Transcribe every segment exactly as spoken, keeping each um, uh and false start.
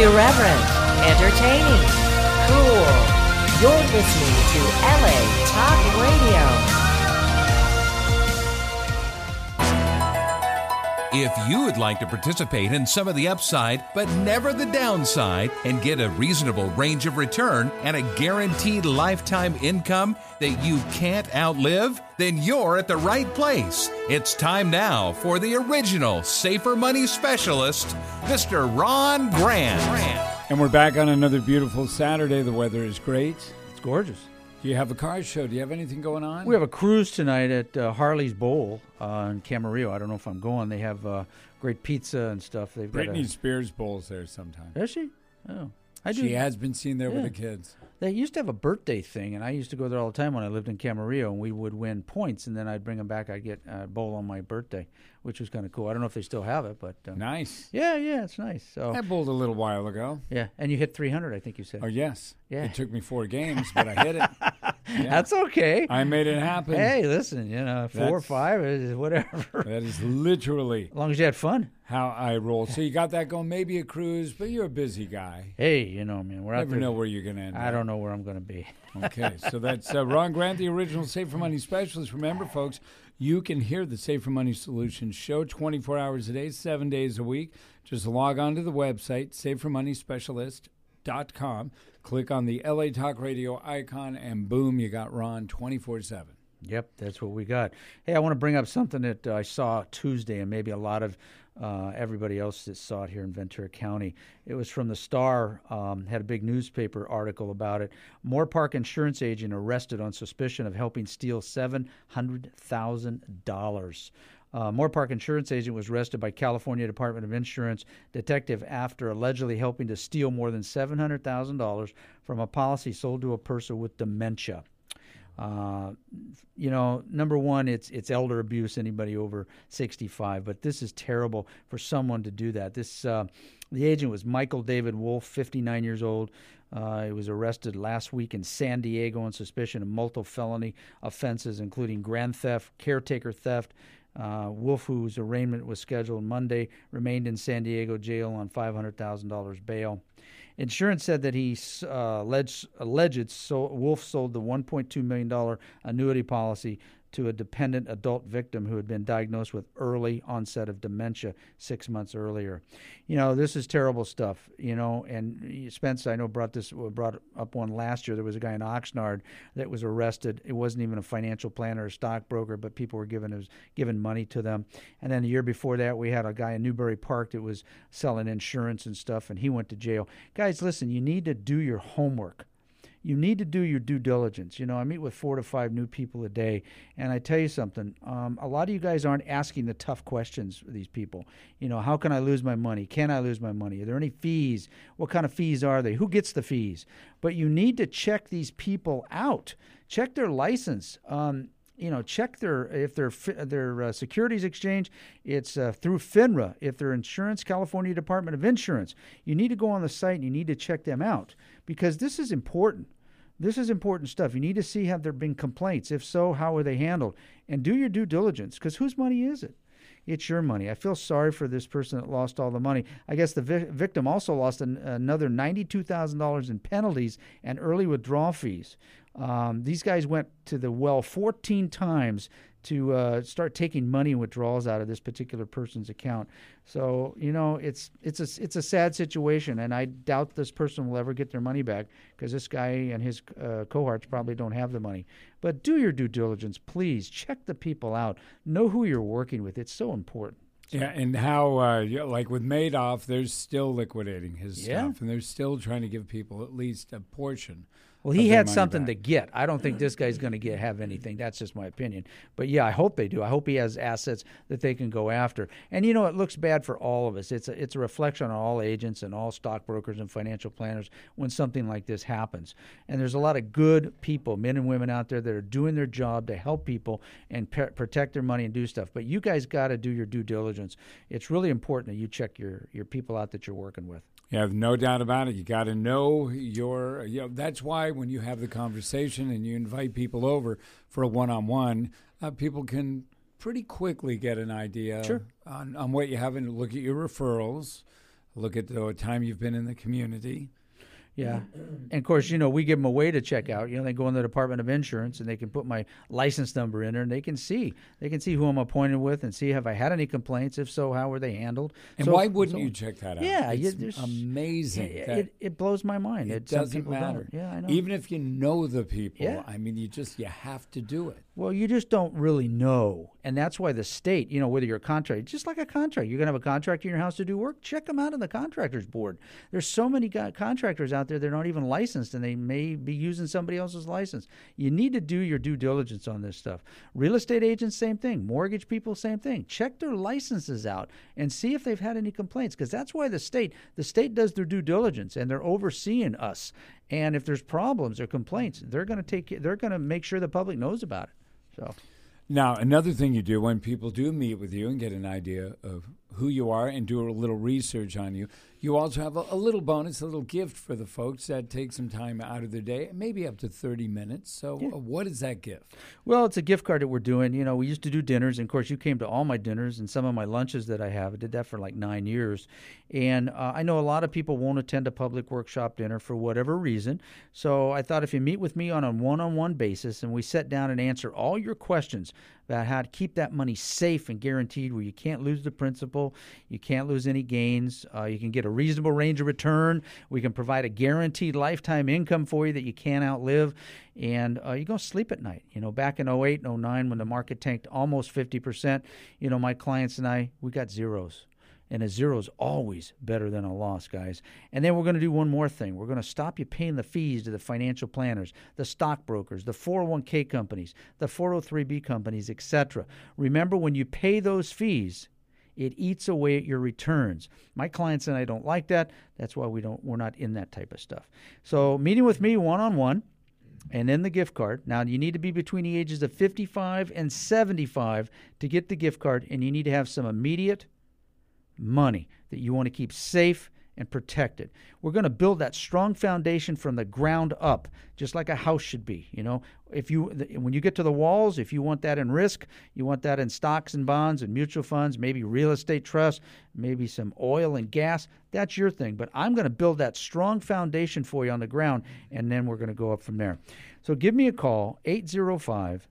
Irreverent, entertaining, cool. You're listening to L A Talk Radio. If you would like to participate in some of the upside, but never the downside, and get a reasonable range of return and a guaranteed lifetime income that you can't outlive, then you're at the right place. It's time now for the original Safer Money Specialist, Mister Ron Grant. And we're back on another beautiful Saturday. The weather is great. It's gorgeous. Do you have a car show? Do you have anything going on? We have a cruise tonight at uh, Harley's Bowl uh, in Camarillo. I don't know if I'm going. They have uh, great pizza and stuff. They've got Britney a... Spears bowls there sometime. Is she? Oh, I do. She has been seen there Yeah. with the kids. They used to have a birthday thing, and I used to go there all the time when I lived in Camarillo, and we would win points, and then I'd bring them back. I'd get a bowl on my birthday, which was kind of cool. I don't know if they still have it, but uh, Nice. yeah, yeah, it's nice. So I bowled a little while ago. yeah, and you hit three hundred, I think you said. Oh, yes. Yeah. It took me four games, but I hit it. Yeah. That's okay. I made it happen. Hey, listen, you know, four or That's- five is whatever. That is literally As long as you had fun. how I roll. So you got that going, maybe a cruise, but you're a busy guy. Hey, you know, man, we're out Never there. know where you're going to end I up. don't know where I'm going to be. Okay, so that's uh, Ron Grant, the original Safer Money Specialist. Remember, folks, you can hear the Safer Money Solutions show twenty-four hours a day, seven days a week. Just log on to the website, safer money specialist dot com. Click on the L A Talk Radio icon, and boom, you got Ron twenty-four seven. Yep, that's what we got. Hey, I want to bring up something that uh, I saw Tuesday, and maybe a lot of uh, everybody else that saw it here in Ventura County. It was from the Star, um, had a big newspaper article about it. Moore Park insurance agent arrested on suspicion of helping steal seven hundred thousand dollars. Uh, Moore Park insurance agent was arrested by California Department of Insurance detective after allegedly helping to steal more than seven hundred thousand dollars from a policy sold to a person with dementia. Uh, you know, number one, it's it's elder abuse, anybody over sixty-five, but this is terrible for someone to do that. This uh, the agent was Michael David Wolf, fifty-nine years old. Uh, he was arrested last week in San Diego on suspicion of multiple felony offenses, including grand theft, caretaker theft. Uh, Wolf, whose arraignment was scheduled Monday, remained in San Diego jail on five hundred thousand dollars bail. Insurance said that he uh, alleged, alleged so, Wolf sold the one point two million dollars annuity policy to a dependent adult victim who had been diagnosed with early onset of dementia six months earlier. You know, this is terrible stuff, you know, and Spence, I know, brought this brought up one last year. There was a guy in Oxnard that was arrested. It wasn't even a financial planner or a stockbroker, but people were giving, was giving money to them. And then a year before that, we had a guy in Newbury Park that was selling insurance and stuff, and he went to jail. Guys, listen, you need to do your homework. You need to do your due diligence. You know, I meet with four to five new people a day, and I tell you something, um, a lot of you guys aren't asking the tough questions for these people. You know, how can I lose my money? Can I lose my money? Are there any fees? What kind of fees are they? Who gets the fees? But you need to check these people out. Check their license. Um, you know, check their, if their their uh, securities exchange, it's uh, through FINRA. If they're insurance, California Department of Insurance, you need to go on the site and you need to check them out because this is important. This is important stuff. You need to see have there been complaints. If so, how are they handled? And do your due diligence because whose money is it? It's your money. I feel sorry for this person that lost all the money. I guess the vi- victim also lost an, another ninety-two thousand dollars in penalties and early withdrawal fees. Um, these guys went to the well fourteen times to uh, start taking money and withdrawals out of this particular person's account. So, you know, it's it's a, it's a sad situation, and I doubt this person will ever get their money back because this guy and his uh, cohorts probably don't have the money. But do your due diligence, please. Check the people out. Know who you're working with. It's so important. Yeah, and how, uh, you know, like with Madoff, they're still liquidating his Yeah. stuff, and they're still trying to give people at least a portion. Well, he of their had money something back. to get. I don't think this guy's going to get have anything. That's just my opinion. But yeah, I hope they do. I hope he has assets that they can go after. And you know, it looks bad for all of us. It's a, it's a reflection on all agents and all stockbrokers and financial planners when something like this happens. And there's a lot of good people, men and women out there that are doing their job to help people and pe- protect their money and do stuff. But you guys got to do your due diligence. It's really important that you check your your people out that you're working with. Yeah, no doubt about it. You got to know your, you know, that's why when you have the conversation and you invite people over for a one-on-one, uh, people can pretty quickly get an idea Sure. on, on what you have and look at your referrals. look at the time you've been in the community. Yeah. And, of course, you know, we give them a way to check out. You know, they go in the Department of Insurance, and they can put my license number in there, and they can see. They can see who I'm appointed with and see, have I had any complaints? If so, how were they handled? And so, why wouldn't so, you check that out? Yeah. It's you, amazing. It, that it, it blows my mind. It, it doesn't matter. Don't. Yeah, I know. Even if you know the people, yeah. I mean, you just, you have to do it. Well, you just don't really know. And that's why the state, you know, whether you're a contractor, just like a contract, you're going to have a contractor in your house to do work, check them out on the contractors board. There's so many contractors out there that aren't even licensed, and they may be using somebody else's license. You need to do your due diligence on this stuff. Real estate agents, same thing. Mortgage people, same thing. Check their licenses out and see if they've had any complaints, because that's why the state, the state does their due diligence, and they're overseeing us. And if there's problems or complaints, they're going to take, they're going to make sure the public knows about it. So, now, another thing you do when people do meet with you and get an idea of who you are and do a little research on you, you also have a, a little bonus, a little gift for the folks that take some time out of their day, maybe up to thirty minutes. So yeah. uh, what is that gift? Well, it's a gift card that we're doing. You know, we used to do dinners, and, of course, you came to all my dinners and some of my lunches that I have. I did that for like nine years. And uh, I know a lot of people won't attend a public workshop dinner for whatever reason. So I thought if you meet with me on a one-on-one basis and we sit down and answer all your questions about how to keep that money safe and guaranteed, where you can't lose the principal, you can't lose any gains, uh, you can get a reasonable range of return, we can provide a guaranteed lifetime income for you that you can't outlive, and uh, you go sleep at night. You know, back in oh eight and oh nine when the market tanked almost fifty percent, you know, my clients and I, we got zeros. And a zero is always better than a loss, guys. And then we're going to do one more thing. We're going to stop you paying the fees to the financial planners, the stockbrokers, the four oh one k companies, the four oh three b companies, et cetera. Remember, when you pay those fees, it eats away at your returns. My clients and I don't like that. That's why we don't, we're not in that type of stuff. So meeting with me one-on-one, and then the gift card. Now, you need to be between the ages of fifty-five and seventy-five to get the gift card, and you need to have some immediate money that you want to keep safe and protected. We're going to build that strong foundation from the ground up, just like a house should be. You know, if you when you get to the walls, if you want that in risk, you want that in stocks and bonds and mutual funds, maybe real estate trusts, maybe some oil and gas, that's your thing. But I'm going to build that strong foundation for you on the ground, and then we're going to go up from there. So give me a call, eight oh five,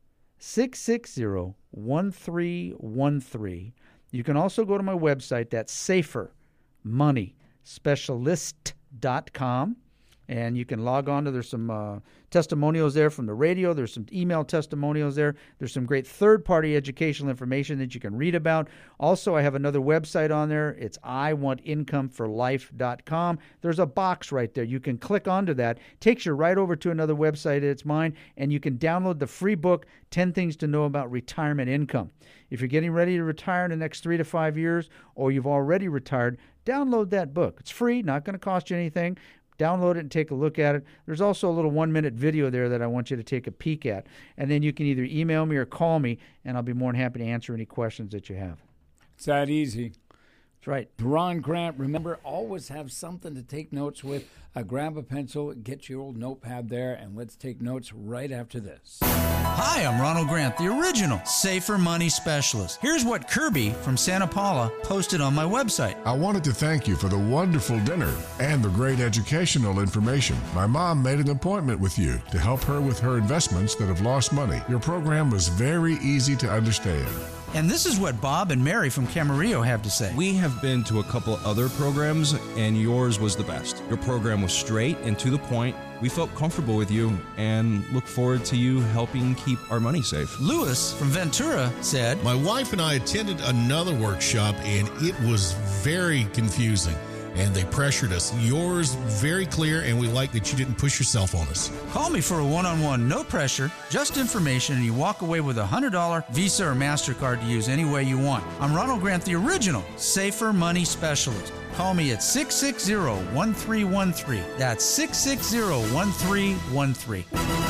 six six zero, one three one three. You can also go to my website, that's safer money specialist dot com, and you can log on to, there's some uh, testimonials there from the radio, there's some email testimonials there, there's some great third-party educational information that you can read about. Also, I have another website on there, it's I want income for life dot com. There's a box right there. You can click onto that, takes you right over to another website, it's mine, and you can download the free book, ten Things to Know About Retirement Income. If you're getting ready to retire in the next three to five years, or you've already retired, download that book. It's free, not going to cost you anything. Download it and take a look at it. There's also a little one-minute video there that I want you to take a peek at. And then you can either email me or call me, and I'll be more than happy to answer any questions that you have. It's that easy. That's right. Ron Grant, remember, always have something to take notes with. Uh, grab a pencil, get your old notepad there, and let's take notes right after this. Hi, I'm Ronald Grant, the original Safer Money Specialist. Here's what Kirby from Santa Paula posted on my website. I wanted to thank you for the wonderful dinner and the great educational information. My mom made an appointment with you to help her with her investments that have lost money. Your program was very easy to understand. And this is what Bob and Mary from Camarillo have to say. We have been to a couple other programs, and yours was the best. Your program was straight and to the point. We felt comfortable with you and look forward to you helping keep our money safe. Louis from Ventura said, My wife and I attended another workshop, and it was very confusing. And they pressured us. Yours, very clear, and we like that you didn't push yourself on us. Call me for a one-on-one, no pressure, just information, and you walk away with a one hundred dollars Visa or MasterCard to use any way you want. I'm Ronald Grant, the original Safer Money Specialist. Call me at six six zero, one three one three. That's six six zero, one three one three.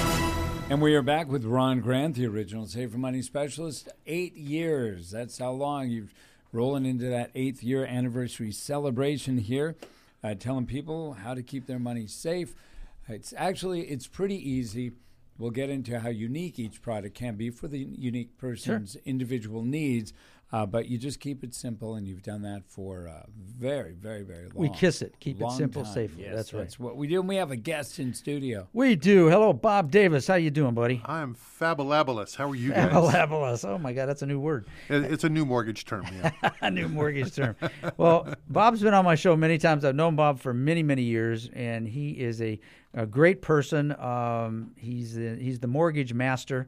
And we are back with Ron Grant, the original Safer Money Specialist. Eight years. That's how long you've rolling into that eighth year anniversary celebration here, uh, telling people how to keep their money safe. It's actually, it's pretty easy. We'll get into how unique each product can be for the unique person's Sure. individual needs. Uh, but you just keep it simple, and you've done that for uh, very, very, very long. We kiss it. Keep it long simple, time. safely. Yes, that's right. That's what we do. And we have a guest in studio. We do. Hello, Bob Davis. How you doing, buddy? I'm fabulous. How are you guys? Fabulous. Oh, my God, that's a new word. It- It's a new mortgage term, yeah. A new mortgage term. Well, Bob's been on my show many times. I've known Bob for many, many years, and he is a, a great person. Um, he's the, he's the mortgage master,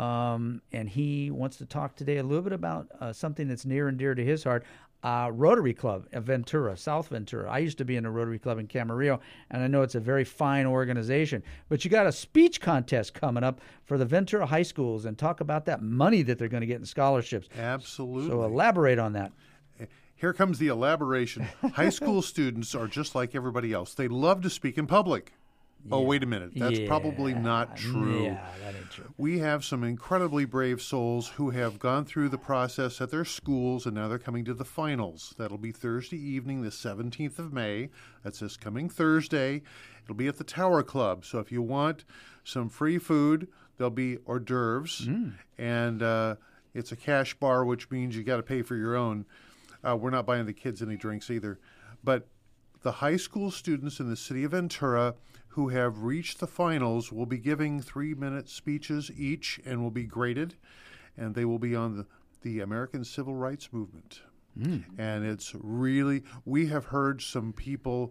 um, and he wants to talk today a little bit about uh, something that's near and dear to his heart. Uh, Rotary Club of Ventura, South Ventura. I used to be in a Rotary Club in Camarillo, and I know it's a very fine organization. But you got a speech contest coming up for the Ventura high schools, and talk about that money that they're going to get in scholarships. Absolutely. So elaborate on that. Here comes the elaboration. High school students are just like everybody else. They love to speak in public. Oh, wait a minute. That's Yeah. probably not true. Yeah, that ain't true. We have some incredibly brave souls who have gone through the process at their schools, and now they're coming to the finals. That'll be Thursday evening, the seventeenth of May. That's this coming Thursday. It'll be at the Tower Club. So if you want some free food, there'll be hors d'oeuvres, and uh, it's a cash bar, which means you got to pay for your own. Uh, we're not buying the kids any drinks either. But the high school students in the city of Ventura who have reached the finals will be giving three-minute speeches each and will be graded, and they will be on the, the American Civil Rights Movement. Mm. And it's really, we have heard some people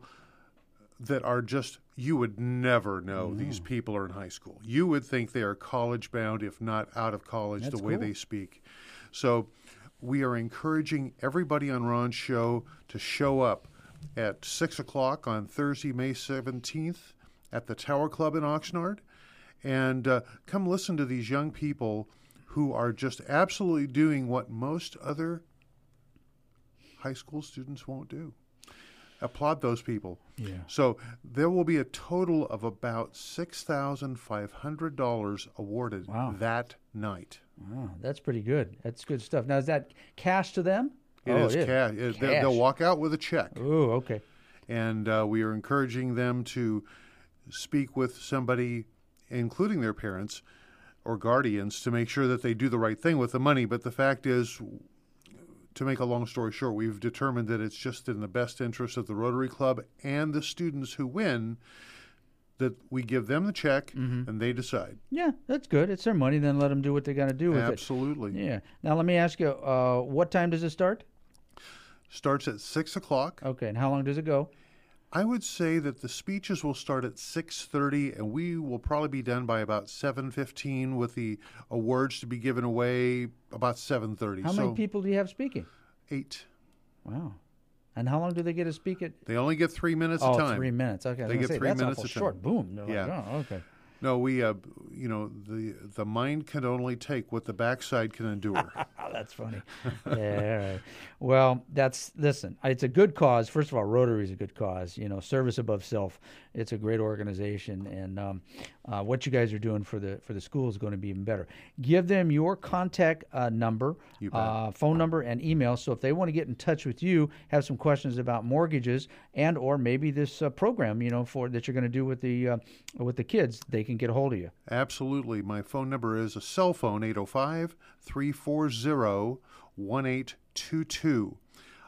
that are just, you would never know mm. these people are in high school. You would think they are college-bound, if not out of college, That's the way cool. they speak. So we are encouraging everybody on Ron's show to show up at six o'clock on Thursday, May seventeenth at the Tower Club in Oxnard, and uh, come listen to these young people who are just absolutely doing what most other high school students won't do. Applaud those people. Yeah. So there will be a total of about six thousand five hundred dollars awarded Wow. that night. Wow, that's pretty good. That's good stuff. Now, is that cash to them? It oh, is it cash. It- They'll, they'll walk out with a check. Oh, okay. And uh, we are encouraging them to speak with somebody, including their parents or guardians, to make sure that they do the right thing with the money. But the fact is, to make a long story short, we've determined that it's just in the best interest of the Rotary Club and the students who win that we give them the check Mm-hmm. and they decide. Yeah, that's good. It's their money. Then let them do what they got to do with Absolutely. it. Yeah. Now, let me ask you, uh, what time does it start? Starts at six o'clock. Okay, and how long does it go? I would say that the speeches will start at six thirty, and we will probably be done by about seven fifteen, with the awards to be given away about seven thirty. How so many people do you have speaking? Eight. Wow. And how long do they get to speak at? They only get three minutes Oh, a time. three minutes. Okay, I was They gonna get say, three that's minutes awful a time. short. Boom. They're like, Yeah. oh, okay. No, we, uh, you know, the the mind can only take what the backside can endure. Oh, that's funny. Yeah, all right. Well, that's, listen, it's a good cause. First of all, Rotary is a good cause. You know, service above self. It's a great organization, and um, uh, what you guys are doing for the for the school is going to be even better. Give them your contact uh, number, You bet. uh, phone number, and email. So if they want to get in touch with you, have some questions about mortgages and or maybe this uh, program, you know, for that you're going to do with the uh, with the kids, they can get a hold of you. Absolutely. My phone number is a cell phone, eight oh five, three four zero, one eight two two.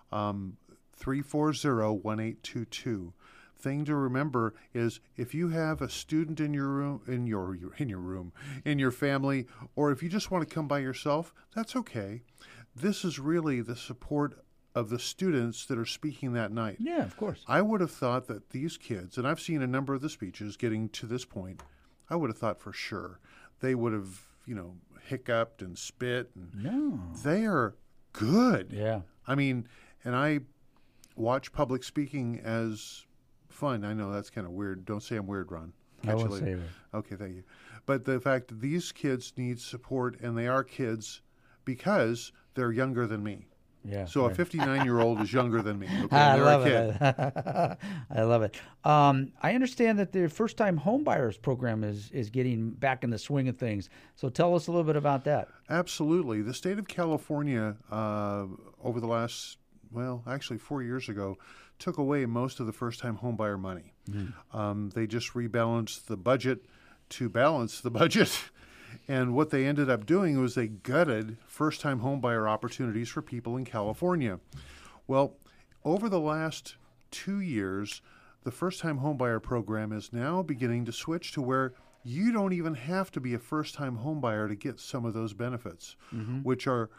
Um, three four zero, one eight two two. Thing to remember is if you have a student in your room, in your in your room, in your family, or if you just want to come by yourself, that's okay. This is really the support of the students that are speaking that night. Yeah, of course. I would have thought that these kids, and I've seen a number of the speeches getting to this point, I would have thought for sure they would have, you know, hiccuped and spit. And No. they are good. Yeah. I mean, and I watch public speaking as fun. I know that's kind of weird. Don't say I'm weird, Ron. I Catch you won't later. say that. Okay, thank you. But the fact that these kids need support, and they are kids because they're younger than me. Yeah. So a right. fifty-nine-year-old is younger than me. Okay, I they're love a kid. it. I love it. Um, I understand that the first-time homebuyers program is is getting back in the swing of things. So tell us a little bit about that. Absolutely. The state of California, uh, over the last, well, actually four years ago, took away most of the first-time homebuyer money. Mm. Um, they just rebalanced the budget to balance the budget, And what they ended up doing was they gutted first-time homebuyer opportunities for people in California. Well, over the last two years, the first-time homebuyer program is now beginning to switch to where you don't even have to be a first-time homebuyer to get some of those benefits, mm-hmm. which are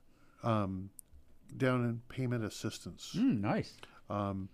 um, down in payment assistance. Mm, nice. Um,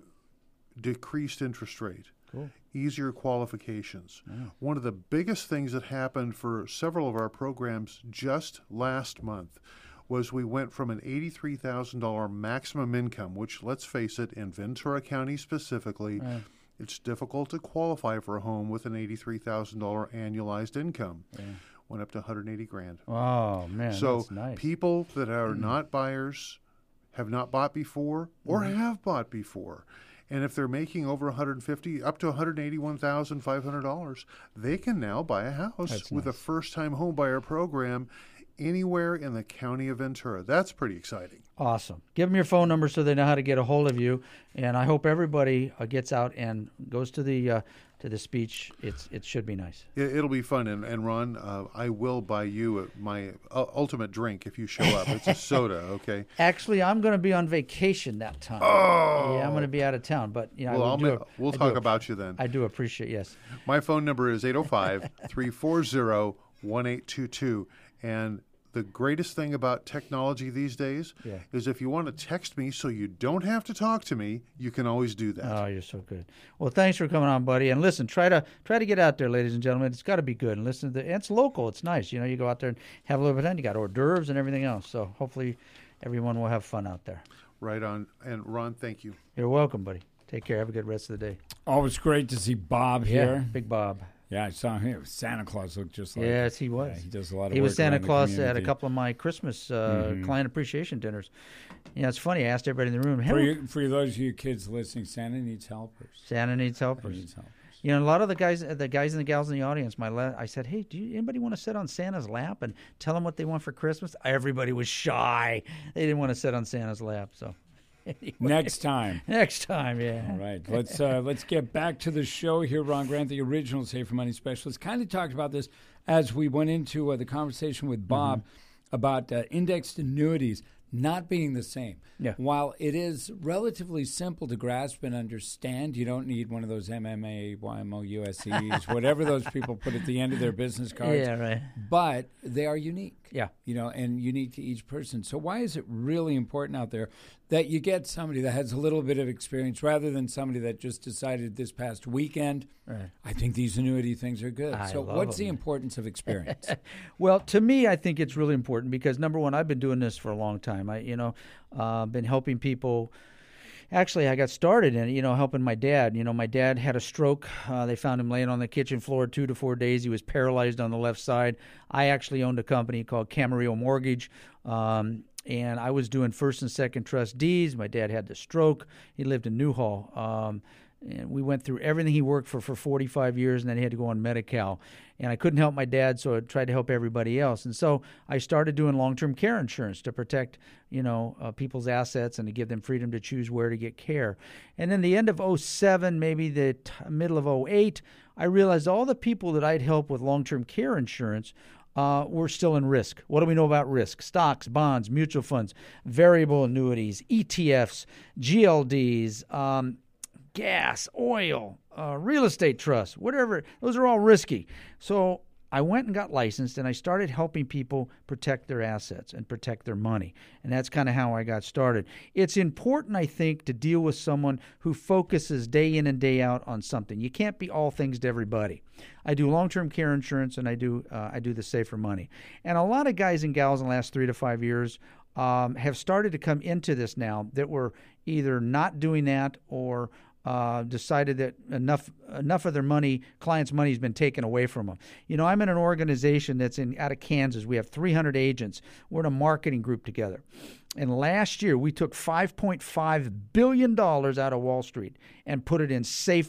decreased interest rate. Cool. Easier qualifications. Wow. One of the biggest things that happened for several of our programs just last month was we went from an eighty-three thousand dollars maximum income, which, let's face it, in Ventura County specifically, Right. it's difficult to qualify for a home with an eighty-three thousand dollars annualized income. Yeah. Went up to one hundred eighty grand. Oh, man, so that's nice. people that are Mm. not buyers, have not bought before, or Mhm. have bought before, and if they're making over one hundred fifty, up to one hundred eighty-one thousand five hundred dollars, they can now buy a house That's with nice. a first-time home buyer program anywhere in the county of Ventura. That's pretty exciting. Awesome. Give them your phone number so they know how to get a hold of you. And I hope everybody uh, gets out and goes to the uh, to the speech. It's it should be nice. It, it'll be fun. And, and Ron, uh, I will buy you a, my uh, ultimate drink if you show up. It's a soda, okay? Actually, I'm going to be on vacation that time. Oh! Yeah, I'm going to be out of town. But you know, Well, I I'll do, ma- we'll I talk do, about you then. I do appreciate, yes. My phone number is eight oh five, three four zero, one eight two two. And the greatest thing about technology these days Yeah. is if you want to text me so you don't have to talk to me, you can always do that. Oh, you're so good. Well, thanks for coming on, buddy. And listen, try to try to get out there, ladies and gentlemen. It's got to be good. And listen to the, it's local. It's nice. You know, you go out there and have a little bit of fun. You got hors d'oeuvres and everything else. So hopefully everyone will have fun out there. Right on. And Ron, thank you. You're welcome, buddy. Take care. Have a good rest of the day. Always great to see Bob Yeah, here. Big Bob. Yeah, I saw him. Santa Claus looked just like Yes, he was. Yeah, he does a lot of He work was Santa around the Claus at a community. couple of my Christmas uh, Mhm. client appreciation dinners. You know, it's funny. I asked everybody in the room, For, hey, you, for those of you kids listening, Santa needs helpers. Santa needs Santa helpers. needs helpers. You know, a lot of the guys, the guys and the gals in the audience, my la- I said, hey, do you, anybody want to sit on Santa's lap and tell them what they want for Christmas? Everybody was shy. They didn't want to sit on Santa's lap. So anyway. Next time. Next time, yeah. All right, let's uh, let's get back to the show here. Ron Grant, the original Save for Money specialist, kind of talked about this as we went into uh, the conversation with Bob Mm-hmm. about uh, indexed annuities not being the same. Yeah. While it is relatively simple to grasp and understand, you don't need one of those M M A, Y M O, U S Es, whatever those people put at the end of their business cards. Yeah, right. But they are unique. Yeah. You know, and unique to each person. So why is it really important out there that you get somebody that has a little bit of experience rather than somebody that just decided this past weekend, Right. I think these annuity things are good. I so love what's the them. importance of experience? Well, to me, I think it's really important because number one, I've been doing this for a long time. I, you know, uh, been helping people. Actually, I got started in it, you know, helping my dad. You know, my dad had a stroke. Uh, they found him laying on the kitchen floor two to four days. He was paralyzed on the left side. I actually owned a company called Camarillo Mortgage. Um, and I was doing first and second trust deeds. My dad had the stroke. He lived in Newhall. Um, and we went through everything. He worked for for forty-five years, and then he had to go on Medi-Cal. And I couldn't help my dad, so I tried to help everybody else. And so I started doing long-term care insurance to protect, you know, uh, people's assets and to give them freedom to choose where to get care. And then the end of oh seven, maybe the t- middle of oh eight, I realized all the people that I'd help with long-term care insurance Uh, we're still in risk. What do we know about risk? Stocks, bonds, mutual funds, variable annuities, E T Fs, G L Ds, um, gas, oil, uh, real estate trusts, whatever. Those are all risky. So I went and got licensed, and I started helping people protect their assets and protect their money. And that's kind of how I got started. It's important, I think, to deal with someone who focuses day in and day out on something. You can't be all things to everybody. I do long-term care insurance, and I do uh, I do the Save for Money. And a lot of guys and gals in the last three to five years um, have started to come into this now that were either not doing that or Uh, decided that enough enough of their money, clients' money, has been taken away from them. You know, I'm in an organization that's in out of Kansas. We have three hundred agents. We're in a marketing group together. And last year, we took five point five billion dollars out of Wall Street and put it in safer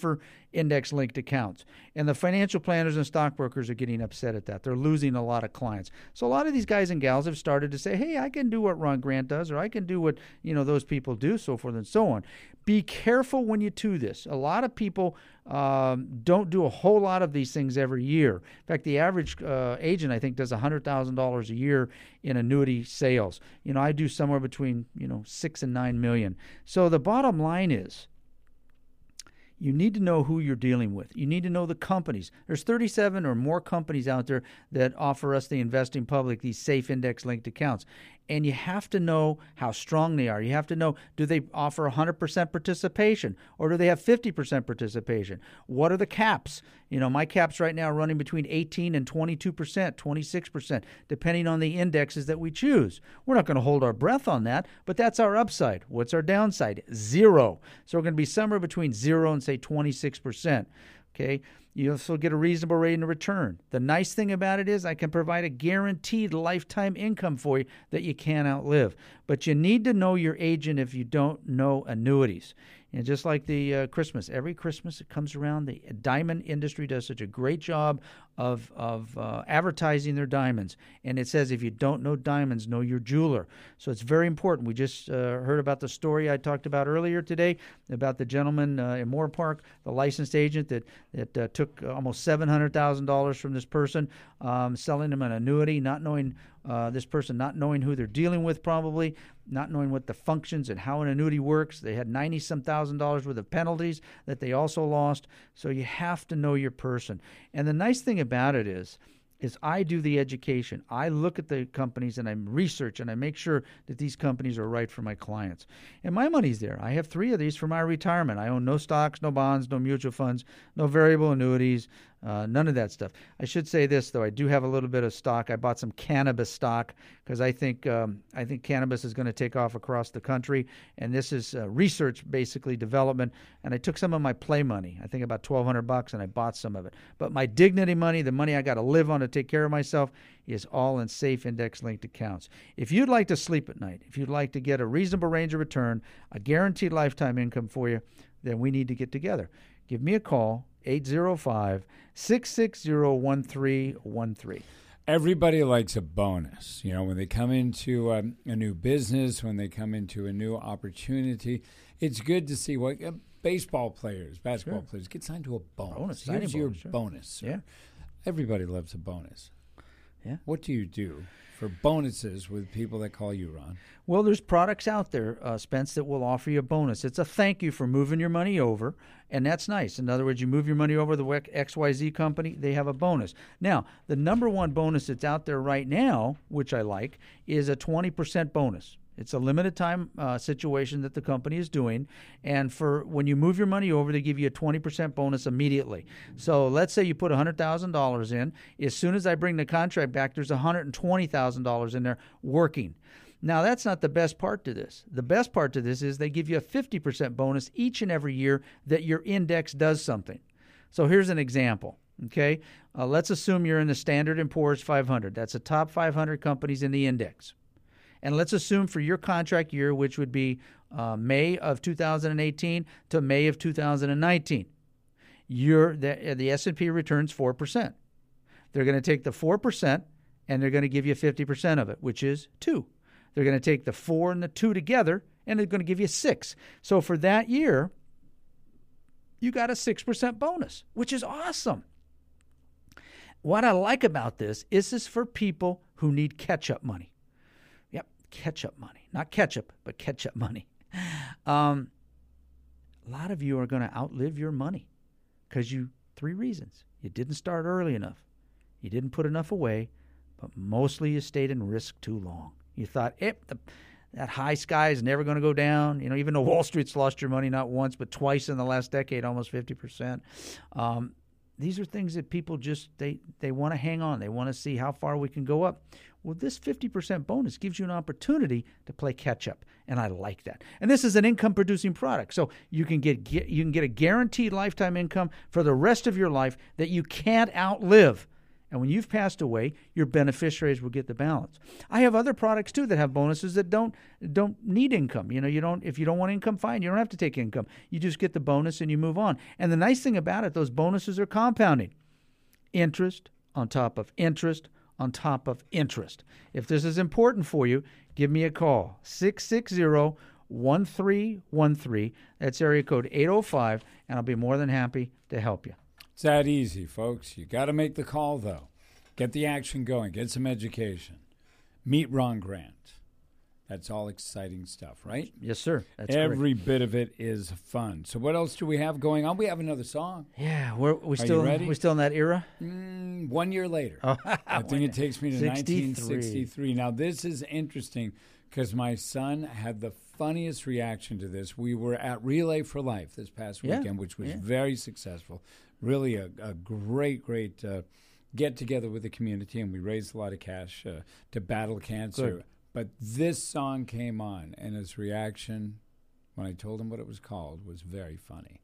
index-linked accounts. And the financial planners and stockbrokers are getting upset at that. They're losing a lot of clients. So a lot of these guys and gals have started to say, hey, I can do what Ron Grant does, or I can do what, you know, those people do, so forth and so on. Be careful when you do this. A lot of people um, don't do a whole lot of these things every year. In fact, the average uh, agent, I think, does one hundred thousand dollars a year in annuity sales. You know, I do somewhere between, you know, six and nine million. So the bottom line is, you need to know who you're dealing with. You need to know the companies. There's thirty-seven or more companies out there that offer us, the investing public, these safe index-linked accounts. And you have to know how strong they are. You have to know, do they offer one hundred percent participation, or do they have fifty percent participation? What are the caps? You know, my caps right now are running between eighteen and twenty-two percent, twenty-six percent, depending on the indexes that we choose. We're not going to hold our breath on that, but that's our upside. What's our downside? Zero. So we're going to be somewhere between zero and, say, twenty-six percent. Okay, you also get a reasonable rate of return. The nice thing about it is I can provide a guaranteed lifetime income for you that you can't outlive. But you need to know your agent if you don't know annuities. And just like the uh, Christmas, every Christmas it comes around, the diamond industry does such a great job of of uh, advertising their diamonds. And it says, if you don't know diamonds, know your jeweler. So it's very important. We just uh, heard about the story I talked about earlier today about the gentleman uh, in Moore Park, the licensed agent that, that uh, took almost seven hundred thousand dollars from this person, um, selling him an annuity, not knowing Uh, this person not knowing who they're dealing with, probably not knowing what the functions and how an annuity works. They had ninety-some thousand dollars worth of penalties that they also lost. So you have to know your person. And the nice thing about it is, is I do the education. I look at the companies and I research and I make sure that these companies are right for my clients. And my money's there. I have three of these for my retirement. I own no stocks, no bonds, no mutual funds, no variable annuities, uh, none of that stuff. I should say this, though. I do have a little bit of stock. I bought some cannabis stock because I think um, I think cannabis is going to take off across the country. And this is uh, research, basically development. And I took some of my play money, I think about twelve hundred bucks, and I bought some of it. But my dignity money, the money I got to live on to take care of myself, is all in safe index-linked accounts. If you'd like to sleep at night, if you'd like to get a reasonable range of return, a guaranteed lifetime income for you, then we need to get together. Give me a call, eight oh five, six six zero, one three one three. Everybody likes a bonus. You know, when they come into um, a new business, when they come into a new opportunity, it's good to see what uh, baseball players, basketball Sure. players get signed to a bonus. Bonus, Here's signing your bonus, sure. bonus. Sir. Yeah. Everybody loves a bonus. Yeah. What do you do for bonuses with people that call you, Ron? Well, there's products out there, uh, Spence, that will offer you a bonus. It's a thank you for moving your money over, and that's nice. In other words, you move your money over to the X Y Z company, they have a bonus. Now, the number one bonus that's out there right now, which I like, is a twenty percent bonus. It's a limited time uh, situation that the company is doing, and for when you move your money over, they give you a twenty percent bonus immediately. So let's say you put one hundred thousand dollars in. As soon as I bring the contract back, there's one hundred twenty thousand dollars in there working. Now, that's not the best part to this. The best part to this is they give you a fifty percent bonus each and every year that your index does something. So here's an example. Okay, uh, let's assume you're in the Standard and Poor's five hundred. That's the top five hundred companies in the index. And let's assume for your contract year, which would be uh, May of two thousand eighteen to May of two thousand nineteen, your the, the S and P returns four percent. They're going to take the four percent and they're going to give you fifty percent of it, which is two. They're going to take the four and the two together and they're going to give you six. So for that year, you got a six percent bonus, which is awesome. What I like about this is this for people who need catch-up money. Catch-up money. Not ketchup, but catch-up money. Um, a lot of you are going to outlive your money because you, three reasons. You didn't start early enough. You didn't put enough away, but mostly you stayed in risk too long. You thought, eh, the, that high sky is never going to go down. You know, even though Wall Street's lost your money not once, but twice in the last decade, almost fifty percent. Um, these are things that people just, they, they want to hang on. They want to see how far we can go up. Well, this fifty percent bonus gives you an opportunity to play catch-up, and I like that. And this is an income-producing product, so you can get you can get a guaranteed lifetime income for the rest of your life that you can't outlive. And when you've passed away, your beneficiaries will get the balance. I have other products too that have bonuses that don't don't need income. You know, you don't if you don't want income, fine. You don't have to take income. You just get the bonus and you move on. And the nice thing about it, those bonuses are compounding. Interest on top of interest on top of interest. If this is important for you, give me a call. six six zero, one three one three. That's area code eight oh five, and I'll be more than happy to help you. It's that easy, folks. You got to make the call, though. Get the action going. Get some education. Meet Ron Grant. That's all exciting stuff, right? Yes, sir. That's Every correct. bit of it is fun. So what else do we have going on? We have another song. Yeah, we're we Are still you ready? we still in that era. Mm, one year later. Oh, I think it takes me to sixty-three. nineteen sixty-three. Now, this is interesting because my son had the funniest reaction to this. We were at Relay for Life this past Yeah, weekend, which was yeah. very successful. Really a, a great, great uh, get-together with the community, and we raised a lot of cash uh, to battle cancer. Good. But this song came on, and his reaction when I told him what it was called was very funny.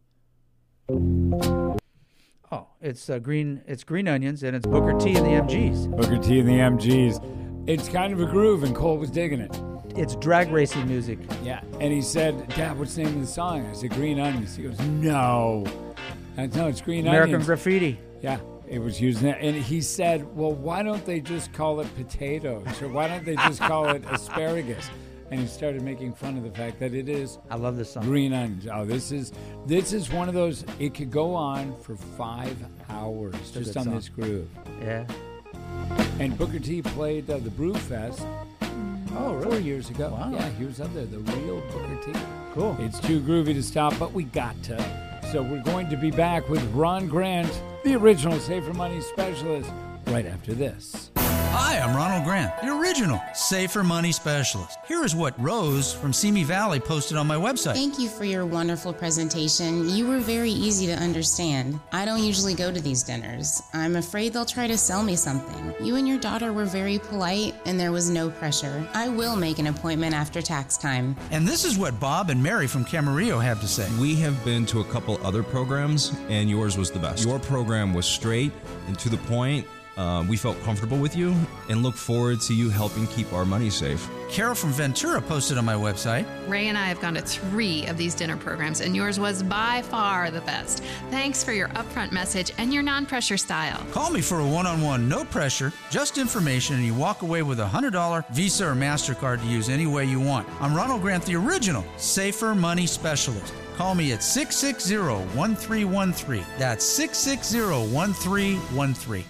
Oh, it's uh, green. It's Green Onions, and it's Booker T and the M Gs. Booker T and the M Gs. It's kind of a groove, and Cole was digging it. It's drag racing music. Yeah, and he said, "Dad, what's the name of the song?" I said, "Green Onions." He goes, "No." I said, "No, it's Green American Onions." Graffiti. Yeah, it was using that. And he said, "Well, why don't they just call it potatoes? Or why don't they just call it asparagus?" And he started making fun of the fact that it is I love this song. Green Onions. Oh, this is this is one of those, it could go on for five hours a just good on song. this groove. Yeah. And Booker T played uh, the Brew Fest Oh, four years ago. Wow. Yeah, he was up there, the real Booker T. Cool. It's too groovy to stop, but we got to. So we're going to be back with Ron Grant, the original Safer Money Specialist, right after this. Hi, I'm Ronald Grant, the original Safer Money Specialist. Here is what Rose from Simi Valley posted on my website. Thank you for your wonderful presentation. You were very easy to understand. I don't usually go to these dinners. I'm afraid they'll try to sell me something. You and your daughter were very polite, and there was no pressure. I will make an appointment after tax time. And this is what Bob and Mary from Camarillo have to say. We have been to a couple other programs, and yours was the best. Your program was straight and to the point. Uh, we felt comfortable with you and look forward to you helping keep our money safe. Carol from Ventura posted on my website. Ray and I have gone to three of these dinner programs, and yours was by far the best. Thanks for your upfront message and your non-pressure style. Call me for a one-on-one, no pressure, just information, and you walk away with a one hundred dollars Visa or MasterCard to use any way you want. I'm Ronald Grant, the original Safer Money Specialist. Call me at six six zero, one three one three. That's six six zero, one three one three.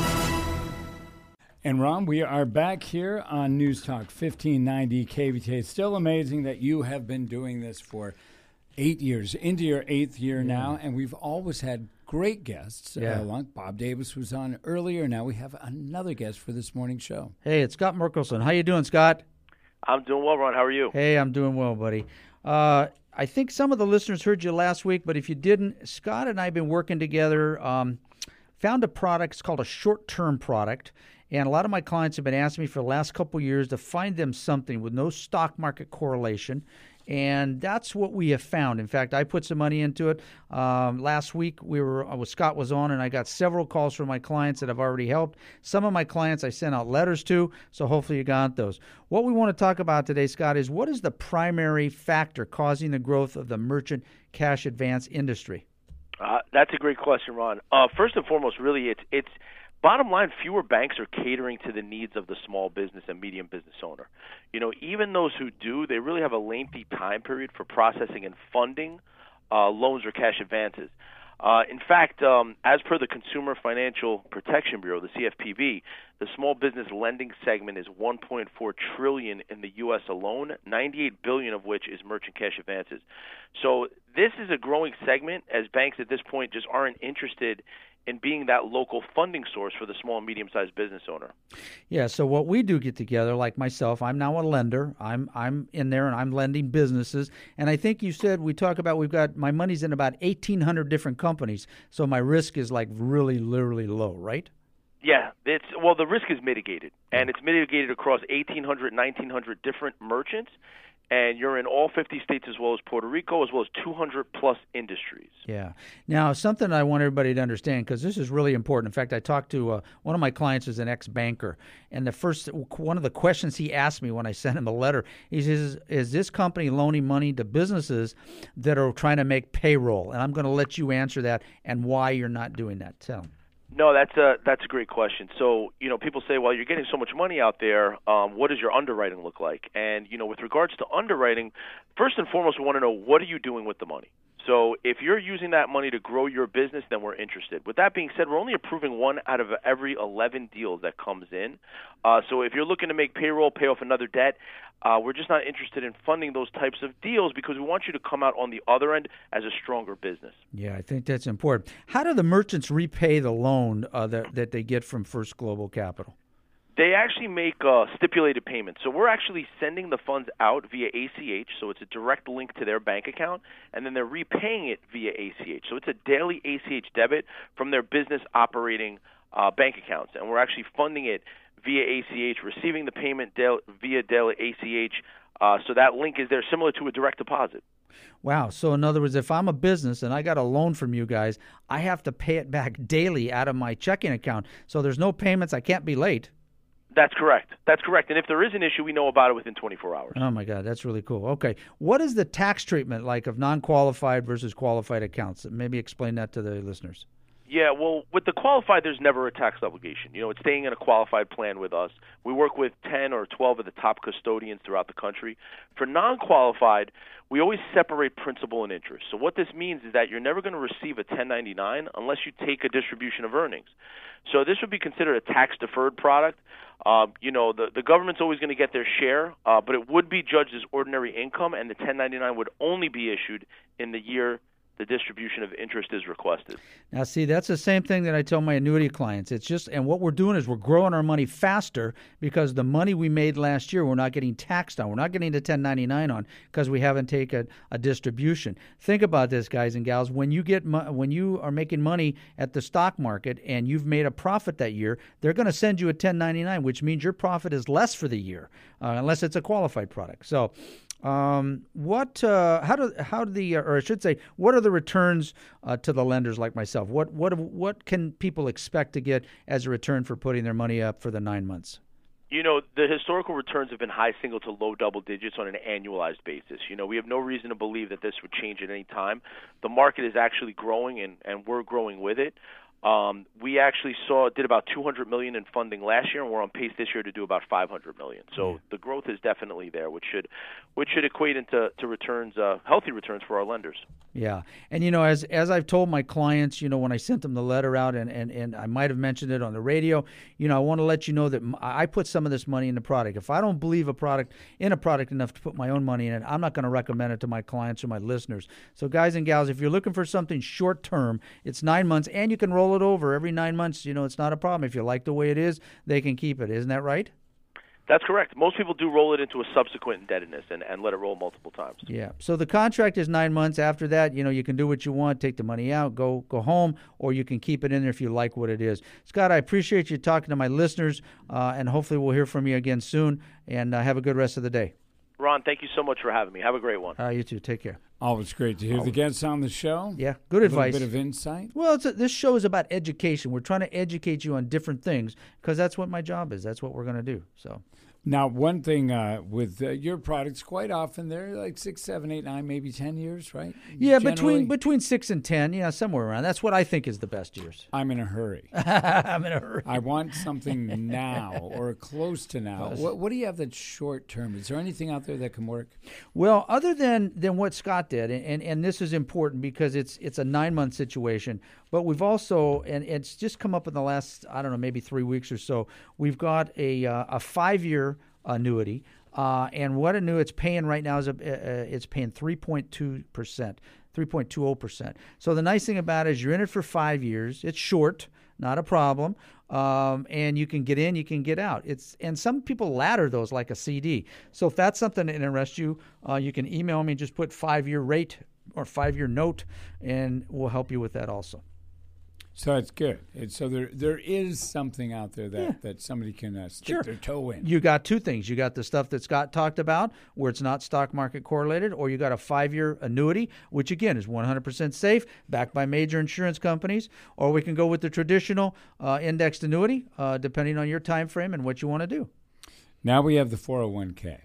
And Ron, we are back here on News Talk fifteen ninety K V T. It's still amazing that you have been doing this for eight years, into your eighth year yeah. now, and we've always had great guests. Yeah. Uh, like Bob Davis was on earlier. Now we have another guest for this morning's show. Hey, it's Scott Merkelson. How you doing, Scott? I'm doing well, Ron. How are you? Hey, I'm doing well, buddy. Uh, I think some of the listeners heard you last week, but if you didn't, Scott and I have been working together, um, found a product. It's called a short-term product. And a lot of my clients have been asking me for the last couple of years to find them something with no stock market correlation. And that's what we have found. In fact, I put some money into it. Um, last week, we were uh, Scott was on, and I got several calls from my clients that I've already helped. Some of my clients I sent out letters to, so hopefully you got those. What we want to talk about today, Scott, is what is the primary factor causing the growth of the merchant cash advance industry? Uh, that's a great question, Ron. Uh, first and foremost, really, it's it's – bottom line, fewer banks are catering to the needs of the small business and medium business owner. You know, even those who do, they really have a lengthy time period for processing and funding uh, loans or cash advances. Uh, in fact, um, as per the Consumer Financial Protection Bureau, the C F P B, the small business lending segment is one point four trillion dollars in the U S alone, ninety-eight billion dollars of which is merchant cash advances. So this is a growing segment as banks at this point just aren't interested in being that local funding source for the small and medium-sized business owner. Yeah, so what we do get together, like myself, I'm now a lender. I'm I'm in there and I'm lending businesses. And I think you said we talk about we've got my money's in about eighteen hundred different companies, so my risk is like really, literally low, right? Yeah, it's well, the risk is mitigated, and it's mitigated across eighteen hundred, nineteen hundred different merchants. and you're in all fifty states as well as Puerto Rico, as well as two hundred plus industries. Yeah. Now, something I want everybody to understand, because this is really important. In fact, I talked to uh, one of my clients who's an ex-banker, and the first one of the questions he asked me when I sent him a letter, he says, is this company loaning money to businesses that are trying to make payroll? And I'm going to let you answer that and why you're not doing that. Tell him. No, that's a that's a great question. So, you know, people say, well, you're getting so much money out there. Um, what does your underwriting look like? And, you know, with regards to underwriting, first and foremost, we want to know, what are you doing with the money? So if you're using that money to grow your business, then we're interested. With that being said, we're only approving one out of every eleven deals that comes in. Uh, so if you're looking to make payroll, pay off another debt, uh, we're just not interested in funding those types of deals because we want you to come out on the other end as a stronger business. Yeah, I think that's important. How do the merchants repay the loan uh, that, that they get from First Global Capital? They actually make uh, stipulated payments. So we're actually sending the funds out via A C H, so it's a direct link to their bank account, and then they're repaying it via A C H. So it's a daily A C H debit from their business operating uh, bank accounts, and we're actually funding it via A C H, receiving the payment del- via daily A C H. Uh, so that link is there, similar to a direct deposit. Wow. So in other words, if I'm a business and I got a loan from you guys, I have to pay it back daily out of my checking account. So there's no payments. I can't be late. That's correct. That's correct. And if there is an issue, we know about it within twenty-four hours. Oh, my God. That's really cool. Okay. What is the tax treatment like of non-qualified versus qualified accounts? Maybe explain that to the listeners. Yeah, well, with the qualified, there's never a tax obligation. You know, it's staying in a qualified plan with us. We work with ten or twelve of the top custodians throughout the country. For non-qualified, we always separate principal and interest. So what this means is that you're never going to receive a ten ninety-nine unless you take a distribution of earnings. So this would be considered a tax-deferred product. Uh, you know, the, the government's always going to get their share, uh, but it would be judged as ordinary income, and the ten ninety-nine would only be issued in the year the distribution of interest is requested. Now, see, that's the same thing that I tell my annuity clients. It's just, and what we're doing is we're growing our money faster because the money we made last year, we're not getting taxed on. We're not getting the ten ninety-nine on because we haven't taken a, a distribution. Think about this, guys and gals. When you get mo- when you are making money at the stock market and you've made a profit that year, they're going to send you a ten ninety-nine, which means your profit is less for the year, uh, unless it's a qualified product. So, Um, what, uh, how do, how do the, or I should say, what are the returns uh, to the lenders like myself? What, what, what can people expect to get as a return for putting their money up for the nine months? You know, the historical returns have been high single to low double digits on an annualized basis. You know, we have no reason to believe that this would change at any time. The market is actually growing, and, and we're growing with it. Um, we actually saw did about two hundred million dollars in funding last year, and we're on pace this year to do about five hundred million dollars. So yeah. The growth is definitely there, which should which should equate into to returns, uh, healthy returns for our lenders. Yeah, and you know, as as I've told my clients, you know, when I sent them the letter out, and, and, and I might have mentioned it on the radio, you know, I want to let you know that I put some of this money in the product. If I don't believe a product in a product enough to put my own money in it, I'm not going to recommend it to my clients or my listeners. So, guys and gals, if you're looking for something short term, it's nine months, and you can roll it over every nine months. You know, it's not a problem. If you like the way it is, they can keep it. Isn't that right? That's correct. Most people do roll it into a subsequent indebtedness and, and let it roll multiple times. Yeah. So the contract is nine months. After that, you know, you can do what you want, take the money out, go go home, or you can keep it in there if you like what it is. Scott, I appreciate you talking to my listeners, uh, and hopefully we'll hear from you again soon, and uh, have a good rest of the day. Ron, thank you so much for having me. Have a great one. Uh, you too. Take care. Always great to hear Always. the guests on the show. Yeah, good advice. A little bit of insight. Well, it's a, this show is about education. We're trying to educate you on different things because that's what my job is. That's what we're going to do. So. Now, one thing uh, with uh, your products, quite often they're like six, seven, eight, nine, maybe ten years, right? Yeah, Generally. between between six and ten, yeah, somewhere around. That's what I think is the best years. I'm in a hurry. I'm in a hurry. I want something now or close to now. What, what do you have that's short term? Is there anything out there that can work? Well, other than, than what Scott did, and, and, and this is important because it's it's a nine-month situation, but we've also, and it's just come up in the last, I don't know, maybe three weeks or so, we've got a uh, a five-year annuity, uh, and what annuity it's paying right now is a, uh, it's paying three point two percent, three point two zero percent. So the nice thing about it is you're in it for five years. It's short, not a problem, um, and you can get in, you can get out. It's and some people ladder those like a C D. So if that's something that interests you, uh, you can email me. Just put five-year rate or five-year note, and we'll help you with that also. So it's good. It's, so there there is something out there that, Yeah. that somebody can uh, stick Sure. their toe in. You got two things. You got the stuff that Scott talked about where it's not stock market correlated, or you got a five-year annuity, which, again, is one hundred percent safe, backed by major insurance companies, or we can go with the traditional uh, indexed annuity, uh, depending on your time frame and what you want to do. Now we have the four oh one k.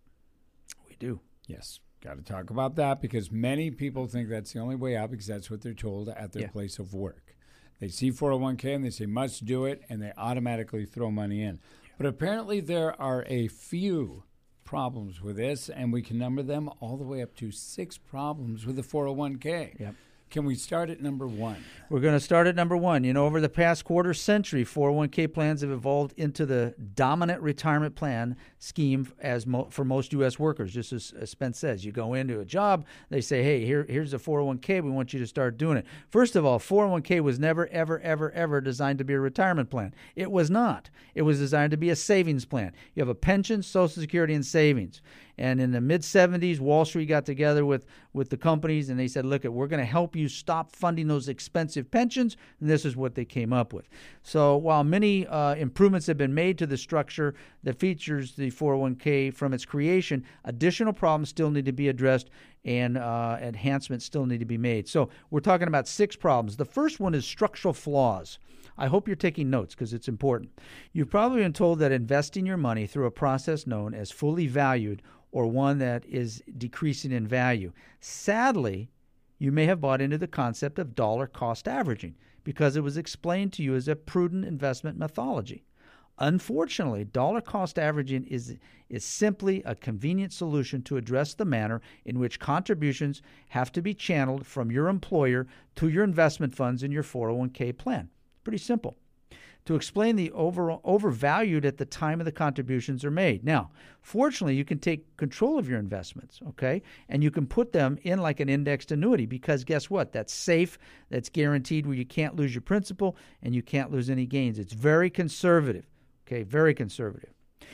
We do. Yes. Got to talk about that because many people think that's the only way out because that's what they're told at their Yeah. place of work. They see four oh one k and they say, must do it, and they automatically throw money in. But apparently there are a few problems with this, and we can number them all the way up to six problems with the four oh one k. Yep. Can we start at number one? We're going to start at number one. You know, over the past quarter century, four oh one k plans have evolved into the dominant retirement plan scheme as mo- for most U S workers. Just as, as Spence says, you go into a job, they say, hey, here, here's a four oh one k. We want you to start doing it. First of all, four oh one k was never, ever, ever, ever designed to be a retirement plan. It was not. It was designed to be a savings plan. You have a pension, Social Security, and savings. And in the mid-seventies, Wall Street got together with, with the companies, and they said, look, we're going to help you stop funding those expensive pensions, and this is what they came up with. So while many uh, improvements have been made to the structure that features the four oh one k from its creation, additional problems still need to be addressed, and uh, enhancements still need to be made. So we're talking about six problems. The first one is structural flaws. I hope you're taking notes because it's important. You've probably been told that investing your money through a process known as fully valued or one that is decreasing in value. Sadly, you may have bought into the concept of dollar cost averaging because it was explained to you as a prudent investment methodology. Unfortunately, dollar cost averaging is, is simply a convenient solution to address the manner in which contributions have to be channeled from your employer to your investment funds in your four oh one k plan. Pretty simple. To explain the over, overvalued at the time of the contributions are made. Now, fortunately, you can take control of your investments, okay? And you can put them in like an indexed annuity because guess what? That's safe, that's guaranteed where you can't lose your principal and you can't lose any gains. It's very conservative, okay? Very conservative.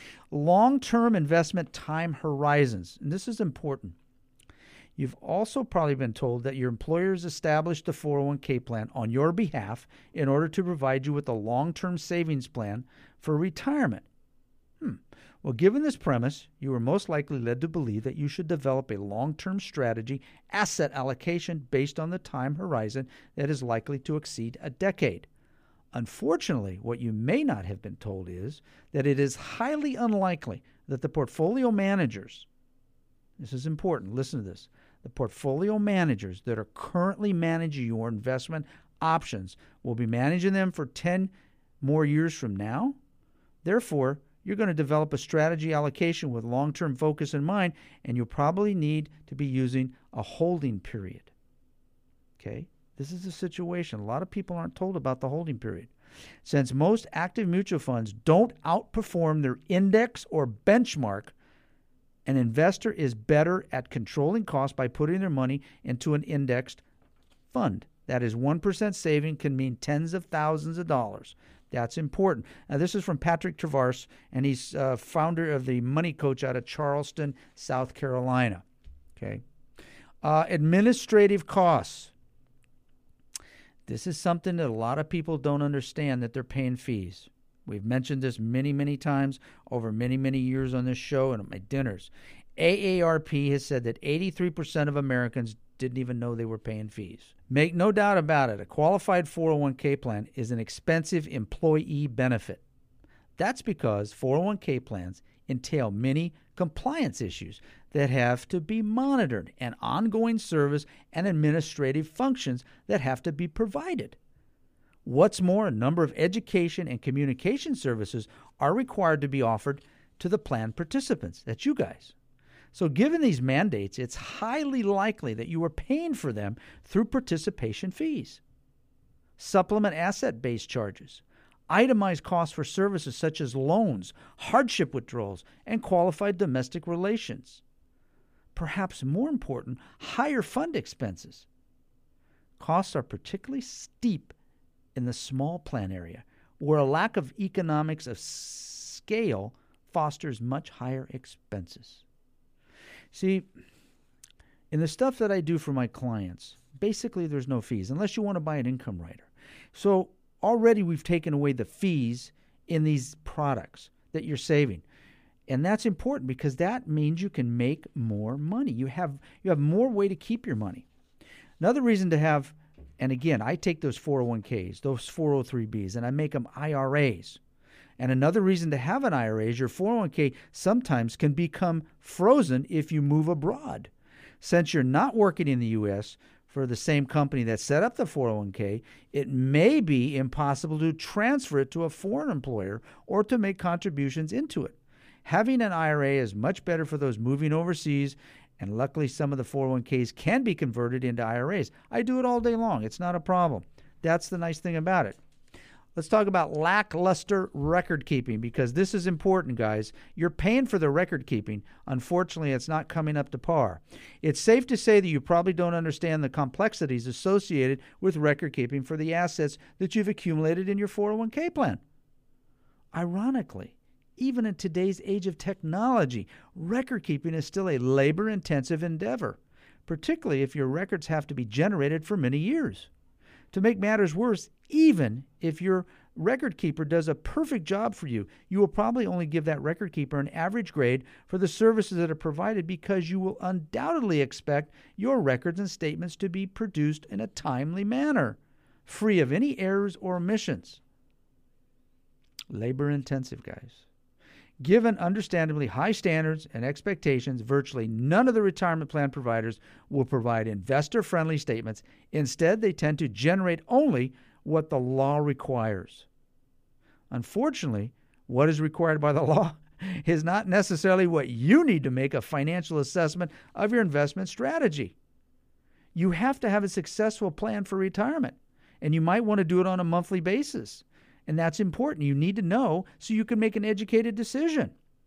Long-term investment time horizons, and this is important. You've also probably been told that your employers established the four oh one k plan on your behalf in order to provide you with a long-term savings plan for retirement. Hmm. Well, given this premise, you were most likely led to believe that you should develop a long-term strategy asset allocation based on the time horizon that is likely to exceed a decade. Unfortunately, what you may not have been told is that it is highly unlikely that the portfolio managers, this is important, listen to this, the portfolio managers that are currently managing your investment options will be managing them for ten more years from now. Therefore, you're going to develop a strategy allocation with long-term focus in mind, and you'll probably need to be using a holding period. Okay? This is a situation. A lot of people aren't told about the holding period. Since most active mutual funds don't outperform their index or benchmark, an investor is better at controlling costs by putting their money into an indexed fund. That is, one percent saving can mean tens of thousands of dollars. That's important. Now, this is from Patrick Travars, and he's uh, founder of the Money Coach out of Charleston, South Carolina. Okay. Uh, administrative costs. This is something that a lot of people don't understand, that they're paying fees. We've mentioned this many, many times over many, many years on this show and at my dinners. A A R P has said that eighty-three percent of Americans didn't even know they were paying fees. Make no doubt about it, a qualified four oh one k plan is an expensive employee benefit. That's because four oh one k plans entail many compliance issues that have to be monitored and ongoing service and administrative functions that have to be provided. What's more, a number of education and communication services are required to be offered to the plan participants. That's you guys. So given these mandates, it's highly likely that you are paying for them through participation fees, supplement asset-based charges, itemized costs for services such as loans, hardship withdrawals, and qualified domestic relations. Perhaps more important, higher fund expenses. Costs are particularly steep in the small plan area, where a lack of economics of scale fosters much higher expenses. See, in the stuff that I do for my clients, basically there's no fees, unless you want to buy an income rider. So already we've taken away the fees in these products that you're saving. And that's important because that means you can make more money. You have you have more way to keep your money. Another reason to have, and again, I take those four oh one k's, those four oh three b's, and I make them I R As. And another reason to have an I R A is your four oh one k sometimes can become frozen if you move abroad. Since you're not working in the U S for the same company that set up the four oh one k, it may be impossible to transfer it to a foreign employer or to make contributions into it. Having an I R A is much better for those moving overseas, and luckily some of the four oh one k's can be converted into I R As. I do it all day long. It's not a problem. That's the nice thing about it. Let's talk about lackluster record keeping, because this is important, guys. You're paying for the record keeping. Unfortunately, it's not coming up to par. It's safe to say that you probably don't understand the complexities associated with record keeping for the assets that you've accumulated in your four oh one k plan. Ironically, even in today's age of technology, record keeping is still a labor-intensive endeavor, particularly if your records have to be generated for many years. To make matters worse, even if your record keeper does a perfect job for you, you will probably only give that record keeper an average grade for the services that are provided because you will undoubtedly expect your records and statements to be produced in a timely manner, free of any errors or omissions. Labor-intensive, guys. Given understandably high standards and expectations, virtually none of the retirement plan providers will provide investor-friendly statements. Instead, they tend to generate only what the law requires. Unfortunately, what is required by the law is not necessarily what you need to make a financial assessment of your investment strategy. You have to have a successful plan for retirement, and you might want to do it on a monthly basis. And that's important. You need to know so you can make an educated decision.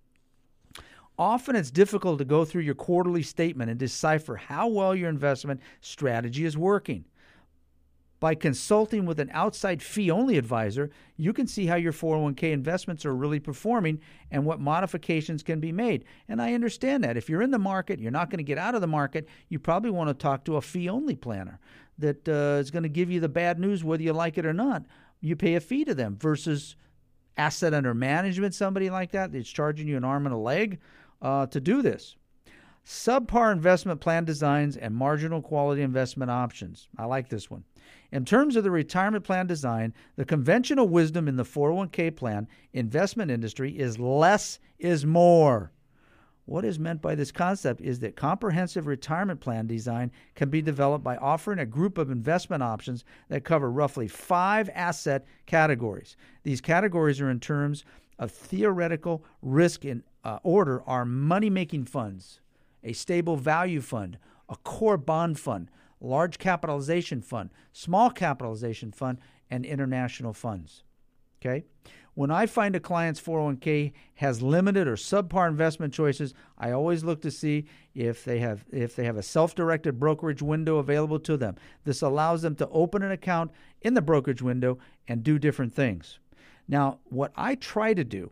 Often it's difficult to go through your quarterly statement and decipher how well your investment strategy is working. By consulting with an outside fee-only advisor, you can see how your four oh one k investments are really performing and what modifications can be made. And I understand that. If you're in the market, you're not going to get out of the market, you probably want to talk to a fee-only planner that uh, is going to give you the bad news whether you like it or not. You pay a fee to them versus asset under management, somebody like that that's charging you an arm and a leg uh, to do this. Subpar investment plan designs and marginal quality investment options. I like this one. In terms of the retirement plan design, the conventional wisdom in the four oh one k plan investment industry is less is more. What is meant by this concept is that comprehensive retirement plan design can be developed by offering a group of investment options that cover roughly five asset categories. These categories are in terms of theoretical risk in uh, order are money-making funds, a stable value fund, a core bond fund, large capitalization fund, small capitalization fund, and international funds. Okay? When I find a client's four oh one k has limited or subpar investment choices, I always look to see if they have if they have a self-directed brokerage window available to them. This allows them to open an account in the brokerage window and do different things. Now, what I try to do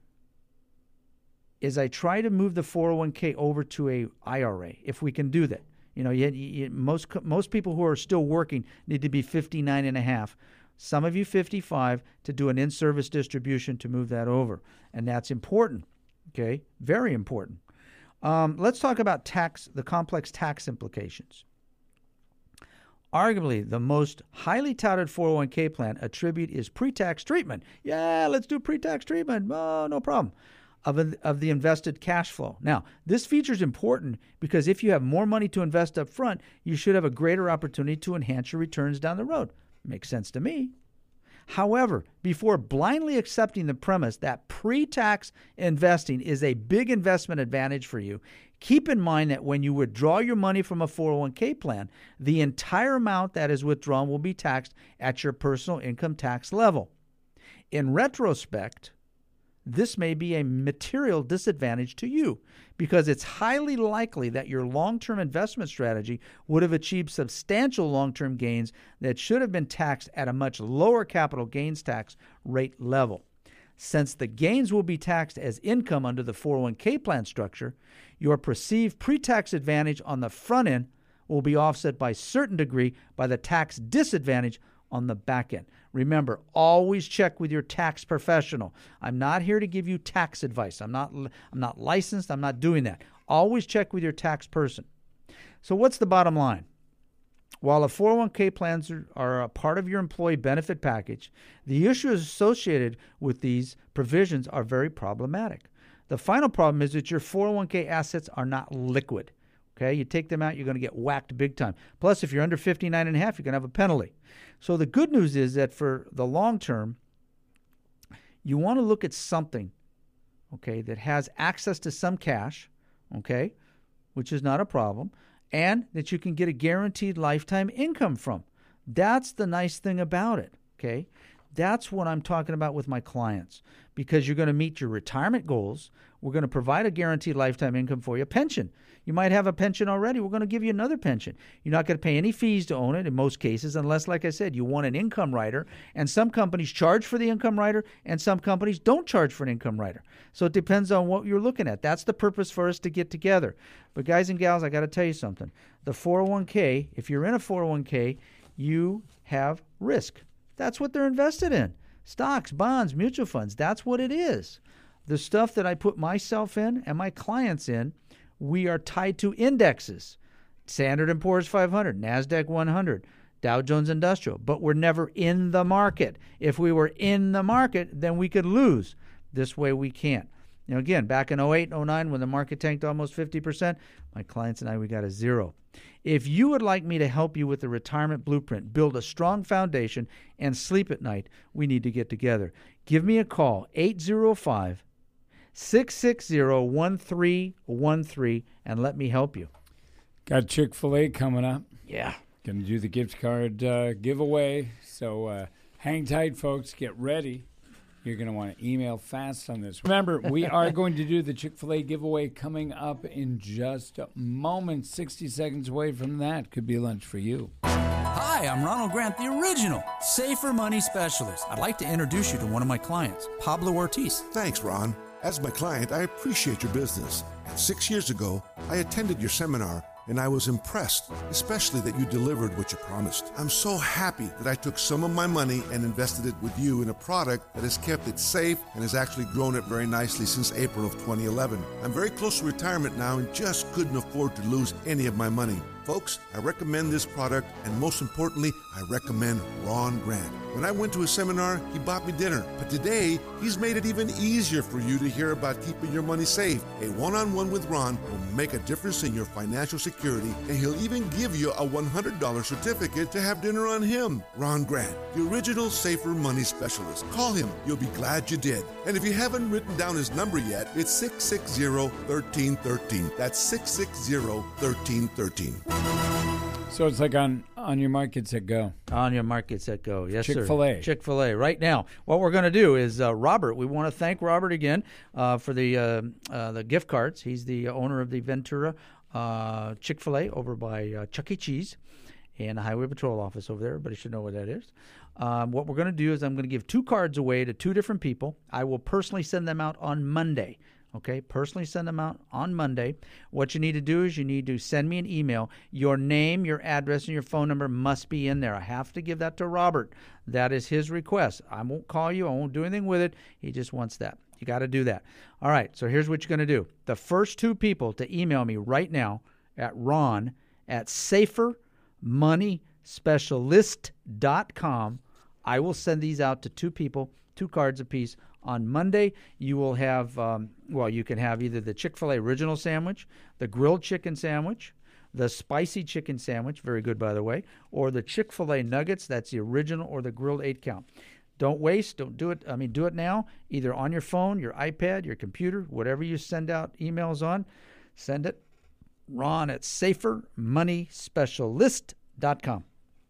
is I try to move the four oh one k over to a I R A, if we can do that. You know, you, you, most most people who are still working need to be fifty-nine and a half. Some of you fifty-five to do an in-service distribution to move that over. And that's important, okay? Very important. Um, let's talk about tax, the complex tax implications. Arguably, the most highly touted four oh one k plan attribute is pre-tax treatment. Yeah, let's do pre-tax treatment. Oh, no problem. Of, a, of the invested cash flow. Now, this feature is important because if you have more money to invest up front, you should have a greater opportunity to enhance your returns down the road. Makes sense to me. However, before blindly accepting the premise that pre-tax investing is a big investment advantage for you, keep in mind that when you withdraw your money from a four oh one k plan, the entire amount that is withdrawn will be taxed at your personal income tax level. In retrospect, this may be a material disadvantage to you because it's highly likely that your long-term investment strategy would have achieved substantial long-term gains that should have been taxed at a much lower capital gains tax rate level. Since the gains will be taxed as income under the four oh one k plan structure, your perceived pre-tax advantage on the front end will be offset by a certain degree by the tax disadvantage on the back end. Remember, always check with your tax professional. I'm not here to give you tax advice. I'm not I'm not licensed. I'm not doing that. Always check with your tax person. So what's the bottom line? While the four oh one k plans are, are a part of your employee benefit package, the issues associated with these provisions are very problematic. The final problem is that your four oh one k assets are not liquid. Okay, you take them out, you're going to get whacked big time. Plus, if you're under fifty-nine and a half, you're going to have a penalty. So the good news is that for the long term, you want to look at something, okay, that has access to some cash, okay, which is not a problem, and that you can get a guaranteed lifetime income from. That's the nice thing about it, okay? That's what I'm talking about with my clients, because you're going to meet your retirement goals. We're going to provide a guaranteed lifetime income for you. A pension. You might have a pension already. We're going to give you another pension. You're not going to pay any fees to own it in most cases, unless, like I said, you want an income rider. And some companies charge for the income rider, and some companies don't charge for an income rider. So it depends on what you're looking at. That's the purpose for us to get together. But guys and gals, I got to tell you something. The four oh one k, if you're in a four oh one k, you have risk. That's what they're invested in. Stocks, bonds, mutual funds. That's what it is. The stuff that I put myself in and my clients in, we are tied to indexes. Standard and Poor's five hundred, NASDAQ one hundred, Dow Jones Industrial. But we're never in the market. If we were in the market, then we could lose. This way we can't. You know, again, back in oh eight and oh nine when the market tanked almost fifty percent, my clients and I, we got a zero. If you would like me to help you with the retirement blueprint, build a strong foundation, and sleep at night, we need to get together. Give me a call, eight oh five, six six zero, one three one three, and let me help you. Got Chick-fil-A coming up. Yeah. Going to do the gift card uh, giveaway. So uh, hang tight, folks. Get ready. You're going to want to email fast on this. Remember, we are going to do the Chick-fil-A giveaway coming up in just a moment. sixty seconds away from that. Could be lunch for you. Hi, I'm Ronald Grant, the original Safer Money Specialist. I'd like to introduce you to one of my clients, Pablo Ortiz. Thanks, Ron. As my client, I appreciate your business. And six years ago, I attended your seminar, and I was impressed, especially that you delivered what you promised. I'm so happy that I took some of my money and invested it with you in a product that has kept it safe and has actually grown it very nicely since April of twenty eleven. I'm very close to retirement now and just couldn't afford to lose any of my money. Folks, I recommend this product, and most importantly, I recommend Ron Grant. When I went to his seminar, he bought me dinner. But today, he's made it even easier for you to hear about keeping your money safe. A one-on-one with Ron will make a difference in your financial security, and he'll even give you a one hundred dollars certificate to have dinner on him. Ron Grant, the original Safer Money Specialist. Call him. You'll be glad you did. And if you haven't written down his number yet, it's six six zero, one three one three. That's six six zero, one three one three. So it's like on, on your mark, get set, go. On your mark, get set, go. Yes, Chick-fil-A. sir. Chick-fil-A. Right now, what we're going to do is uh, Robert. We want to thank Robert again uh, for the uh, uh, the gift cards. He's the owner of the Ventura uh, Chick-fil-A over by uh, Chuck E. Cheese and the Highway Patrol office over there. Everybody should know what that is. Um, what we're going to do is I'm going to give two cards away to two different people. I will personally send them out on Monday. Okay, personally send them out on Monday. What you need to do is you need to send me an email. Your name, your address, and your phone number must be in there. I have to give that to Robert. That is his request. I won't call you. I won't do anything with it. He just wants that. You got to do that. All right, so here's what you're going to do. The first two people to email me right now at ron at safer money specialist dot com, I will send these out to two people, two cards apiece. On Monday, you will have, um, well, you can have either the Chick-fil-A original sandwich, the grilled chicken sandwich, the spicy chicken sandwich, very good, by the way, or the Chick-fil-A nuggets, that's the original, or the grilled eight count. Don't waste. Don't do it. I mean, do it now, either on your phone, your iPad, your computer, whatever you send out emails on, send it. Ron at safer money specialist dot com.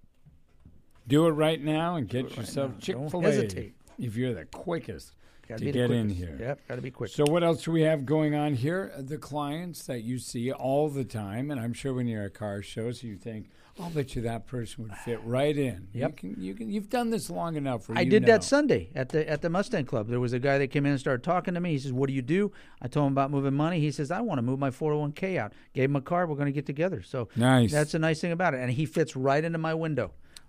Do it right now and get yourself right Chick-fil-A. Don't hesitate. If you're the quickest gotta to be get the in quickest. here. Yep, got to be quick. So what else do we have going on here? The clients that you see all the time, and I'm sure when you're at car shows, you think, I'll bet you that person would fit right in. Yep. You can, you can, you've done this long enough where I you did know. that Sunday at the at the Mustang Club. There was a guy that came in and started talking to me. He says, what do you do? I told him about moving money. He says, I want to move my four oh one k out. Gave him a card. We're going to get together. So nice. That's a nice thing about it. And he fits right into my window.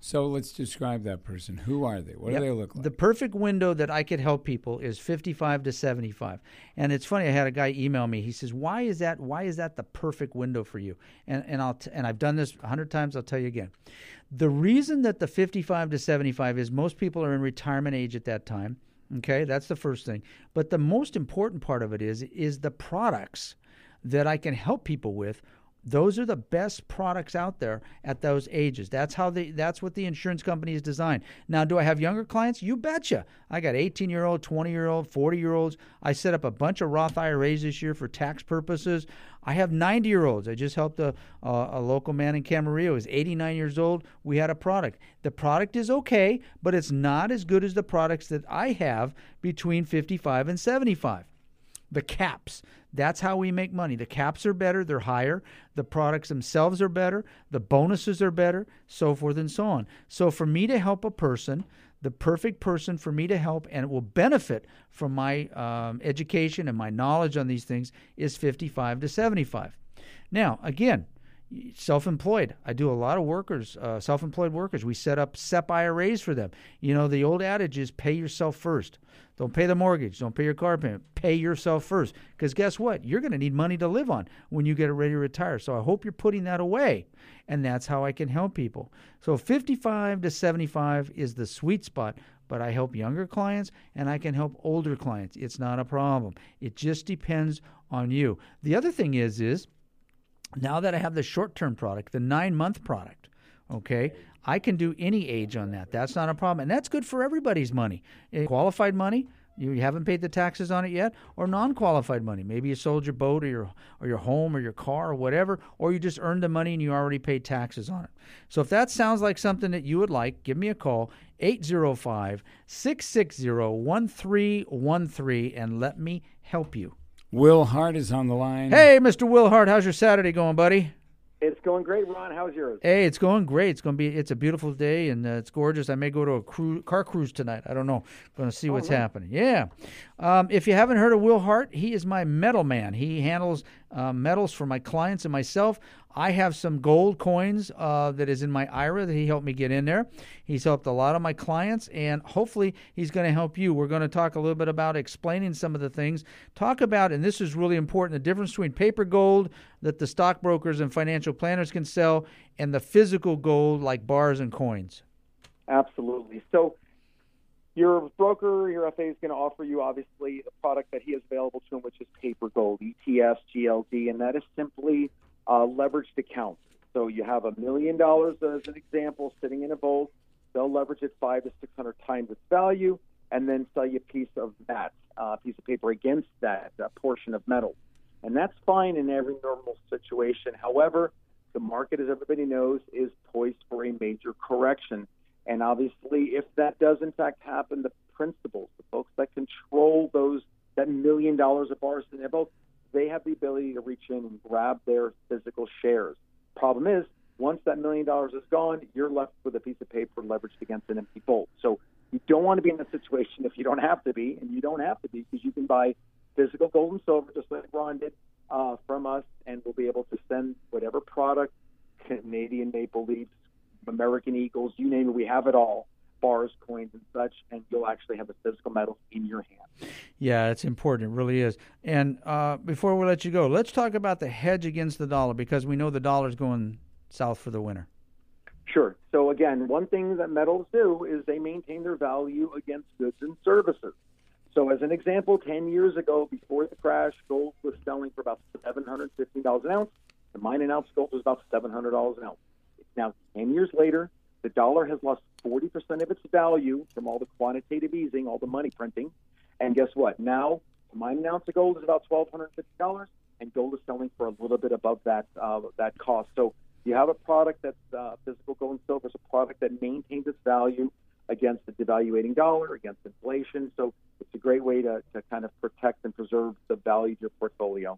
So let's describe that person. Who are they? What Yep. do they look like? The perfect window that I could help people is fifty-five to seventy-five. And it's funny, I had a guy email me. He says, "Why is that why is that the perfect window for you?" And and I'll t- and I've done this a hundred times, I'll tell you again. The reason that the fifty-five to seventy-five is most people are in retirement age at that time. Okay? That's the first thing. But the most important part of it is is the products that I can help people with. Those are the best products out there at those ages. That's how they. That's what the insurance company is designed. Now, do I have younger clients? You betcha. I got eighteen-year-old, twenty-year-old, forty-year-olds. I set up a bunch of Roth I R As this year for tax purposes. I have ninety-year-olds. I just helped a, a, a local man in Camarillo. He's eighty-nine years old. We had a product. The product is okay, but it's not as good as the products that I have between fifty-five and seventy-five. The caps. That's how we make money. The caps are better. They're higher. The products themselves are better. The bonuses are better, so forth and so on. So for me to help a person, the perfect person for me to help, and it will benefit from my um, education and my knowledge on these things, is fifty-five to seventy-five. Now, again, self-employed. I do a lot of workers, uh, self-employed workers. We set up S E P I R As for them. You know, the old adage is pay yourself first. Don't pay the mortgage. Don't pay your car payment. Pay yourself first. Because guess what? You're going to need money to live on when you get ready to retire. So I hope you're putting that away. And that's how I can help people. So fifty-five to seventy-five is the sweet spot. But I help younger clients and I can help older clients. It's not a problem. It just depends on you. The other thing is, is now that I have the short-term product, the nine-month product, okay, I can do any age on that. That's not a problem. And that's good for everybody's money. Qualified money, you haven't paid the taxes on it yet, or non-qualified money. Maybe you sold your boat or your or your home or your car or whatever, or you just earned the money and you already paid taxes on it. So if that sounds like something that you would like, give me a call, eight zero five, six six zero, one three one three, and let me help you. Will Hart is on the line. Hey, Mister Will Hart, how's your Saturday going, buddy? It's going great, Ron. How's yours? Hey, it's going great. It's going to be. It's a beautiful day and uh, it's gorgeous. I may go to a cru- car cruise tonight. I don't know. Going to see oh, what's nice. happening. Yeah. Um, if you haven't heard of Will Hart, he is my metal man. He handles uh, metals for my clients and myself. I have some gold coins uh, that is in my I R A that he helped me get in there. He's helped a lot of my clients, and hopefully he's going to help you. We're going to talk a little bit about explaining some of the things. Talk about, and this is really important, the difference between paper gold that the stockbrokers and financial planners can sell and the physical gold like bars and coins. Absolutely. So your broker, your F A is going to offer you, obviously, the product that he has available to him, which is paper gold, E T F, G L D, and that is simply Uh, leveraged accounts. So you have a million dollars as an example sitting in a vault. They'll leverage it five to six hundred times its value, and then sell you a piece of that uh, piece of paper against that uh, portion of metal. And that's fine in every normal situation. However, the market, as everybody knows, is poised for a major correction. And obviously, if that does in fact happen, the principals, the folks that control those that million dollars of bars in their vault, they have the ability to reach in and grab their physical shares. Problem is, once that million dollars is gone, you're left with a piece of paper leveraged against an empty vault. So you don't want to be in that situation if you don't have to be, and you don't have to be because you can buy physical gold and silver, just like Ron did, uh, from us, and we'll be able to send whatever product, Canadian Maple Leafs, American Eagles, you name it, we have it all. Bars, coins, and such, and you'll actually have the physical metal in your hand. Yeah, it's important. It really is. And uh, before we let you go, let's talk about the hedge against the dollar, because we know the dollar's going south for the winter. Sure. So again, one thing that metals do is they maintain their value against goods and services. So as an example, ten years ago, before the crash, gold was selling for about seven hundred fifteen dollars an ounce. The mine ounce gold was about seven hundred dollars an ounce. Now, ten years later, the dollar has lost forty percent of its value from all the quantitative easing, all the money printing. And guess what? Now, a mine ounce of gold is about twelve fifty dollars, and gold is selling for a little bit above that uh, that cost. So you have a product that's uh, physical gold and silver is a product that maintains its value against the devaluating dollar, against inflation. So it's a great way to, to kind of protect and preserve the value of your portfolio.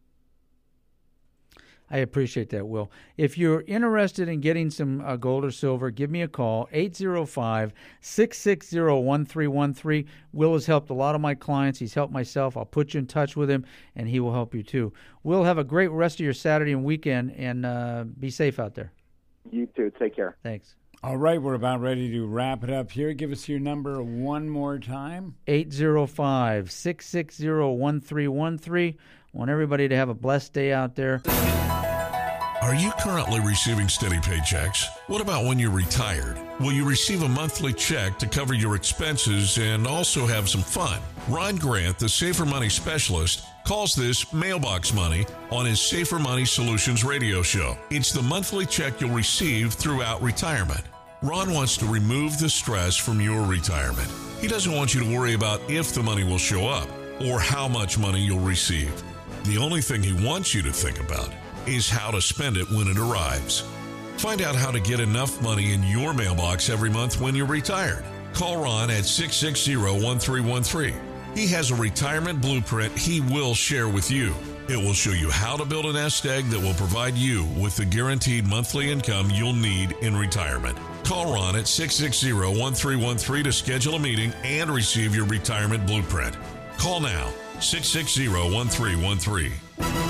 I appreciate that, Will. If you're interested in getting some uh, gold or silver, give me a call, eight zero five, six six zero, one three one three. Will has helped a lot of my clients. He's helped myself. I'll put you in touch with him, and he will help you too. Will, have a great rest of your Saturday and weekend, and uh, be safe out there. You too. Take care. Thanks. All right, we're about ready to wrap it up here. Give us your number one more time. eight zero five, six six zero, one three one three. Want everybody to have a blessed day out there. Are you currently receiving steady paychecks? What about when you're retired? Will you receive a monthly check to cover your expenses and also have some fun? Ron Grant, the Safer Money Specialist, calls this mailbox money on his Safer Money Solutions radio show. It's the monthly check you'll receive throughout retirement. Ron wants to remove the stress from your retirement. He doesn't want you to worry about if the money will show up or how much money you'll receive. The only thing he wants you to think about is how to spend it when it arrives. Find out how to get enough money in your mailbox every month when you're retired. Call Ron at six six zero, one three one three. He has a retirement blueprint he will share with you. It will show you how to build a nest egg that will provide you with the guaranteed monthly income you'll need in retirement. Call Ron at six six zero, one three one three to schedule a meeting and receive your retirement blueprint. Call now, six six zero, one three one three.